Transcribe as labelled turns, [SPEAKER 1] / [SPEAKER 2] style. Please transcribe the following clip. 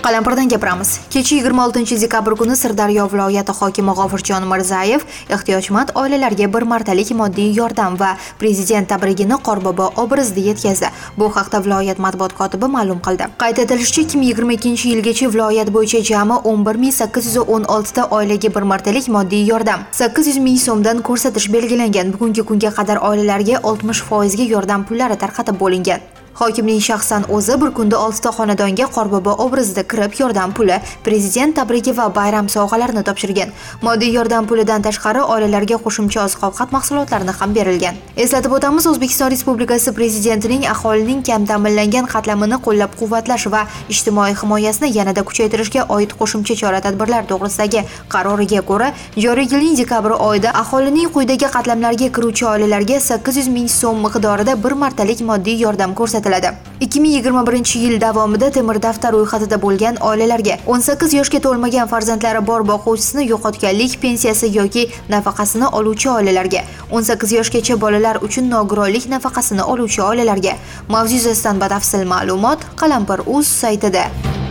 [SPEAKER 1] Qalampirdan gapiramiz. Kecha 26-dekabr kuni Sirdaryo viloyati hokimi G'ofurjon Mirzayev ehtiyojmand oilalarga bir martalik moddiy yordam va prezident tabrigini Qorbobo obrazida yetkazdi. Bu haqda viloyat matbuot kotibi ma'lum qildi. Qayd etilishicha, 2022-yilgacha viloyat bo'yicha jami 11816 ta oilaga bir martalik moddiy yordam 800 ming so'mdan ko'rsatish belgilangan. Bugungi kunga qadar oilalarga 60% ga yordam pullari tarqatib bo'lingan. Hokimning shaxsan o'zi bir kunda 6 ta xonadonga Qorbobo obrazida kirib yordam puli, prezident tabrigi va bayram sovg'alarini topshirgan. Moddiy yordam pulidan tashqari oilalarga qo'shimcha oziq-ovqat mahsulotlarini ham berilgan. Eslatib o'tamiz, O'zbekiston Respublikasi Prezidentining aholining kam ta'minlangan qatlamini qo'llab-quvvatlash va ijtimoiy himoyasini yanada kuchaytirishga oid qo'shimcha chora-tadbirlar to'g'risidagi qaroriga ko'ra, joriy yilning dekabr oyida aholining quyidagi qatlamlarga kiruvchi oilalarga 800 ming so'm miqdorida bir martalik moddiy yordam ko'rsatiladi. 2021-yil davomida temir daftar ro'yxatida bo'lgan oilalarga 18 yoshga to'lmagan farzandlari bor boquvchisini yo'qotganlik pensiyasi yoki nafaqasini oluvchi oilalarga, 18 yoshgacha bolalar uchun nogironlik nafaqasini oluvchi oilalarga. Mavzu yuzasidan batafsil ma'lumot Qalampir.uz saytida.